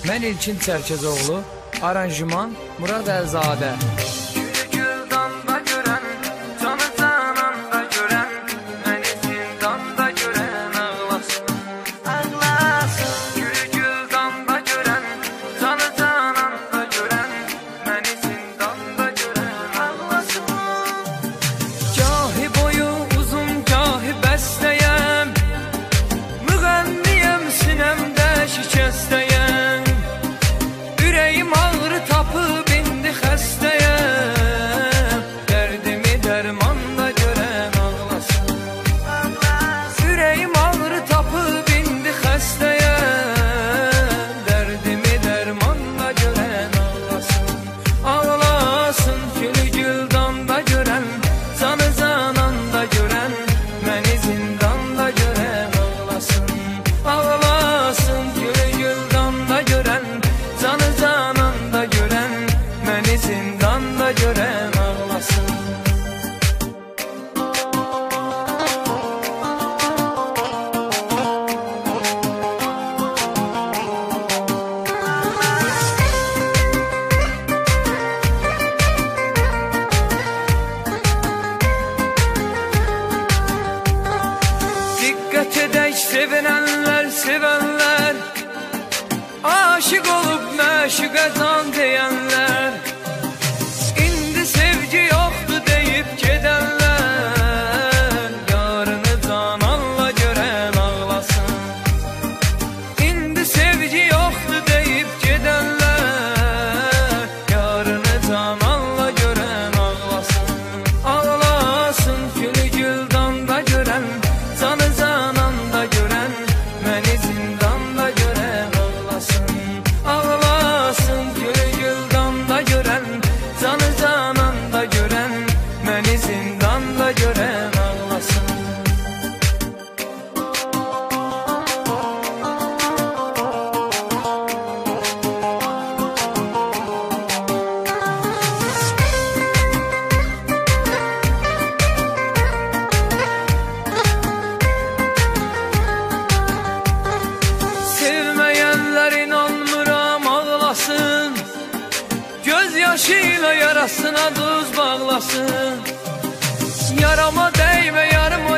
Mən İlkin Çərkezoğlu, aranjman Murad Əlzadə. Sevenler, sevenler, aşık olup məşuqə can deyənlər, indi sevgi yoxdur deyib gedənlər, yarını cananla görən ağlasın. İndi sevgi yoxdur deyib gedənlər, yarını cananla görən ağlasın. Ağlasın gülü güldanda görən, canı cananda görən, məni zindanda görən ağlasın. Ağlasın gülü güldanda görən, canı cananda görən, məni zindanda görən ağlasın. Sevməyənlər inanmıram ağlasın, göz yaşıyla yarasına duz bağlasın. Yarama değme yarım